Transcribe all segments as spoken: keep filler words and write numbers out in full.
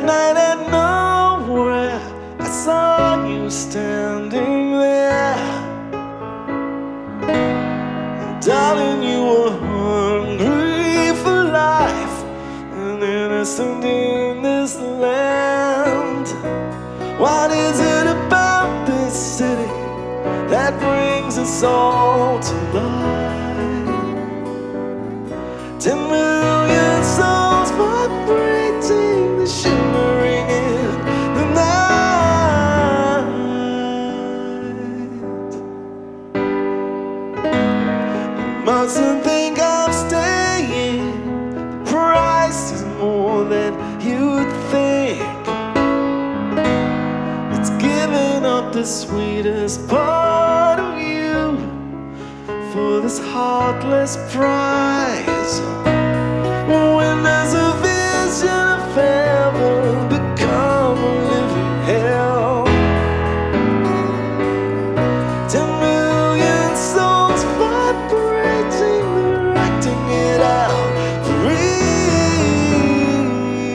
night at nowhere, I saw you standing there. And darling, you were hungry for life and innocent in this land. What is it about this city that brings us all to life? Ten million souls vibrating, shimmering in the night. You mustn't think I'm staying. The price is more than you'd think. It's giving up the sweetest part of you for this heartless prize. When does a vision of heaven become a living hell? Ten million souls vibrating, they're acting it out for real.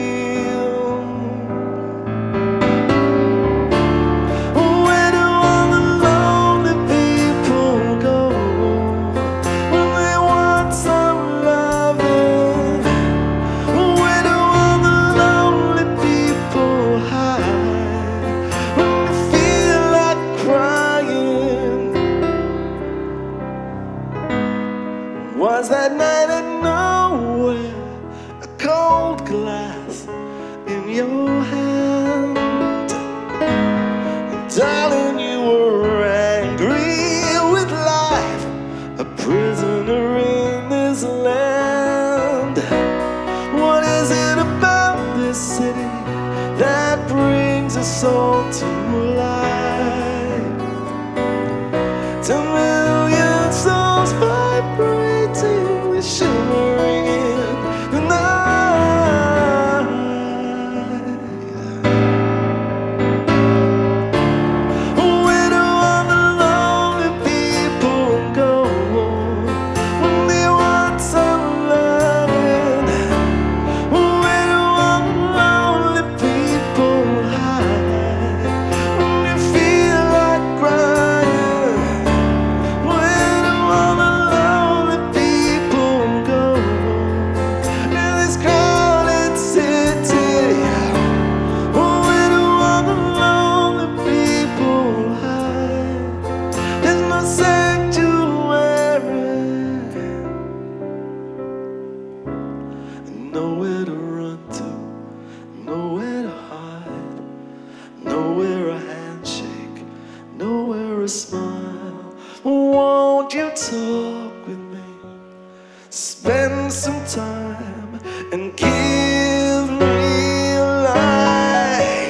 Where do all the lonely people go when they want some loving? Where do all the lonely people hide when they feel like crying? Was that night at nowhere a cold glass in your hand? Darling, you were angry with life, a prisoner in this land. What is it about this city that brings us all to life? Ten million souls vibrating, they're shimmering in the night. Where do all the lonely people go when they want some loving? Where do all the lonely people hide when they feel like crying? Where do all the lonely people go in this crowded city? Where do all the lonely people hide? There's no sanctuary, nowhere to run to, nowhere to hide, nowhere a handshake, nowhere a smile. Won't you talk with me? Spend some time and give me a light.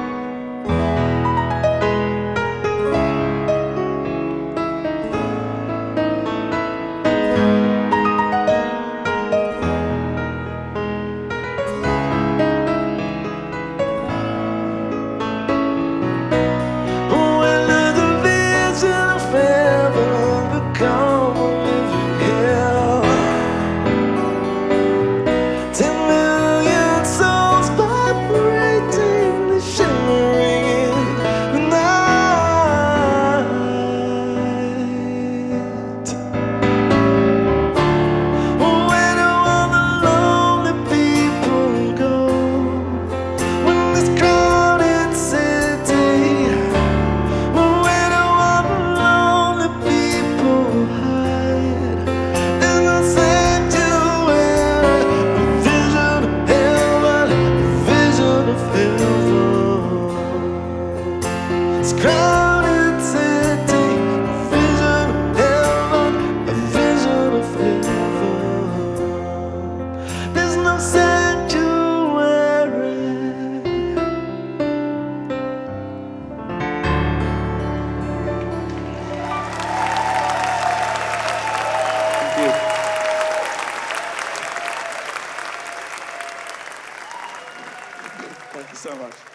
When does the vision of heaven become a living hell? Ten million souls vibrating, they're shimmering in the night. Where do all the lonely people go when this crowded city? Where do all the lonely people hide? There's no sanctuary, a vision of heaven, a vision of heaven. This crowded city, a vision of heaven, a vision of heaven. There's no sanctuary. Thank you. Thank you so much.